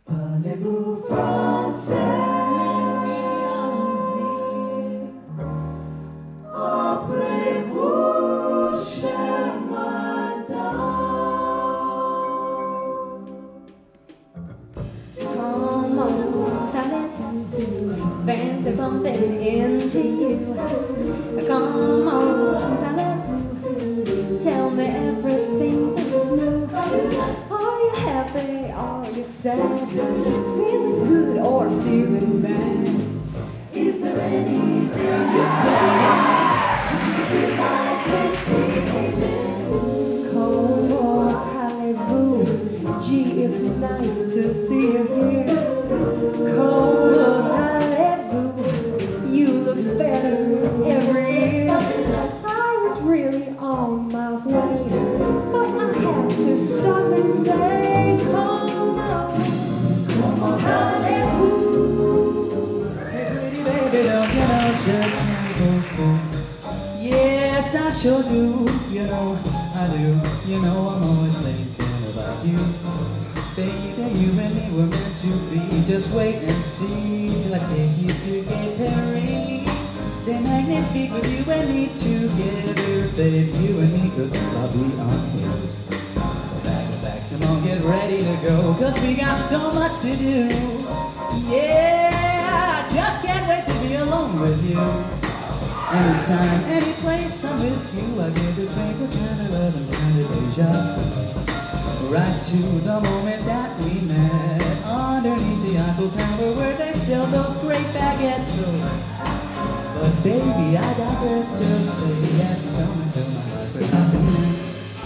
Parlez-vous français? Appelez-vous chère madame. Come on, parlez-vous? Fancy bumping into you. Come on, parlez-vous? Tell me everything that's new. Are you happy? Are you sad? Feeling good or feeling bad? Is there anything you feel like this evening? Come on, parlez-vous? Gee, it's nice to see you here. Come on, parlez-vous? You look better every year. I was really on my way, but I had to stop and say, come on, parlez-vous? Hey pretty baby, don't get all shut down. Yes, I sure do. You know I do. You know I'm always thinking about you. Baby, you and me were meant to be. Just wait and see till I take you to Gay Paris. Stay magnifique with you and me together. Baby, you and me could all be on yours. So back to backs, come on, get ready to go. Cause we got so much to do. Yeah, I just can't wait to be alone with you. Anytime, any place, I'm with you. I get the strangest kind of love and kind of deja. Right to the moment that we met, underneath the Eiffel Tower where they sell those great baguettes. So, but baby, I digress. Just say yes, come and fill my heart with happiness.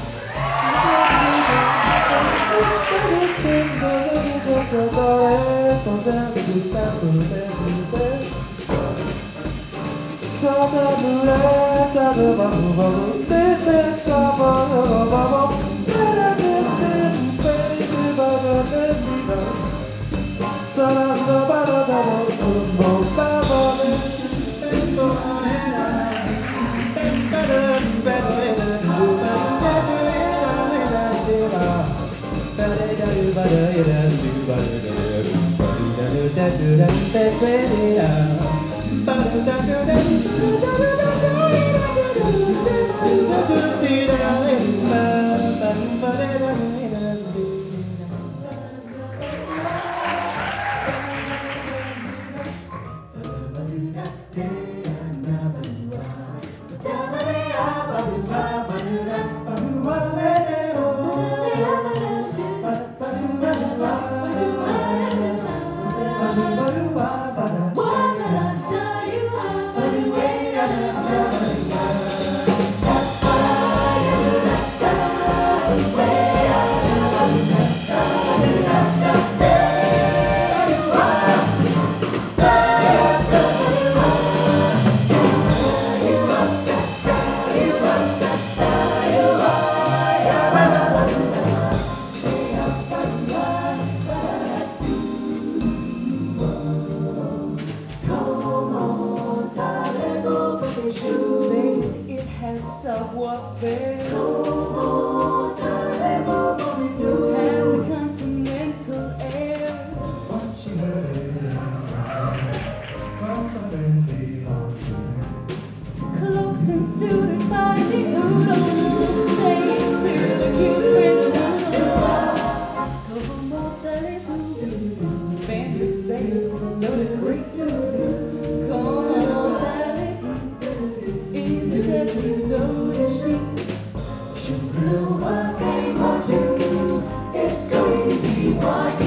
Saying it has savoir-faire. Has a continental air. Cloaks and suitors by the oodles, saying to the cute French noodles, come on, parlez-vous? Spaniards say so did Greeks. Come on, parlez-vous? In the desert, so did sheets. Je peux voir game or two. It's so easy, why